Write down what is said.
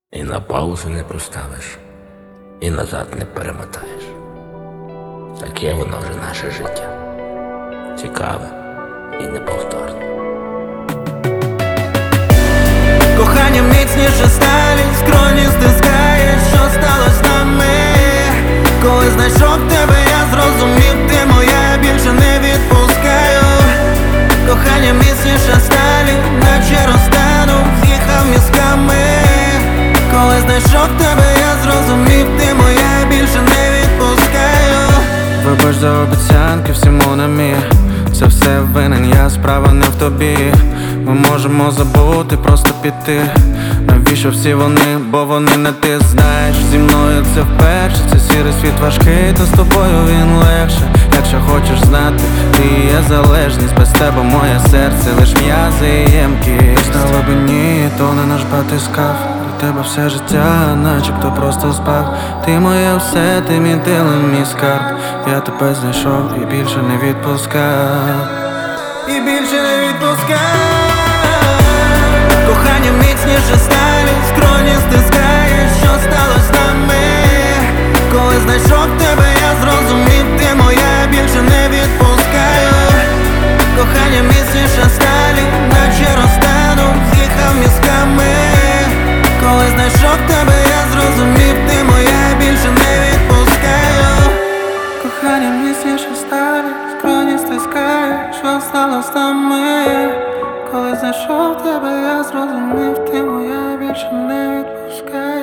І на паузу не проставиш, і назад не перемотаєш. Таке воно вже наше життя. Цікаве і неповторне. Кохання міцніше сталі, скроні стискає, що сталося з нами. Коли знайшов тебе, я зрозумів, ти моя, більше не відпускаю. Кохання міцніше сталі, наче розтанув, з'їхав мізками. Коли знайшов тебе, я зрозумів, ти моя, більше не відпускаю. Вибач за обіцянки, всьому на мір. Це все винен я, справа не в тобі. Ми можемо забути, просто піти. Навіщо всі вони, бо вони не ти. Знаєш, зі мною це вперше. Це сірий світ важкий, то з тобою він легше. Якщо хочеш знати, ти є залежність. Без тебе моє серце, лиш м'язи і ємкість. На глибині тоне наш батискав. До тебе все життя, начебто просто спав. Ти моє все, ти мій тилин, мій скарб. Я тебе знайшов і більше не відпускав. І більше не відпускав. Кохання міцніше сталі, скроні стискає, що сталося з нами. Коли знайшов тебе, я зрозумів, ти моя, більше не відпускаю. Кохання міцніше сталі, наче розтанув, з'їхав мізками. Коли знайшов тебе, я зрозумів, ти моя, більше не відпускаю. Кохання міцніше сталі, скроні стискає, що стало з нами. Коли знайшов тебе, я зрозумів, ти моя, більше не відпускає.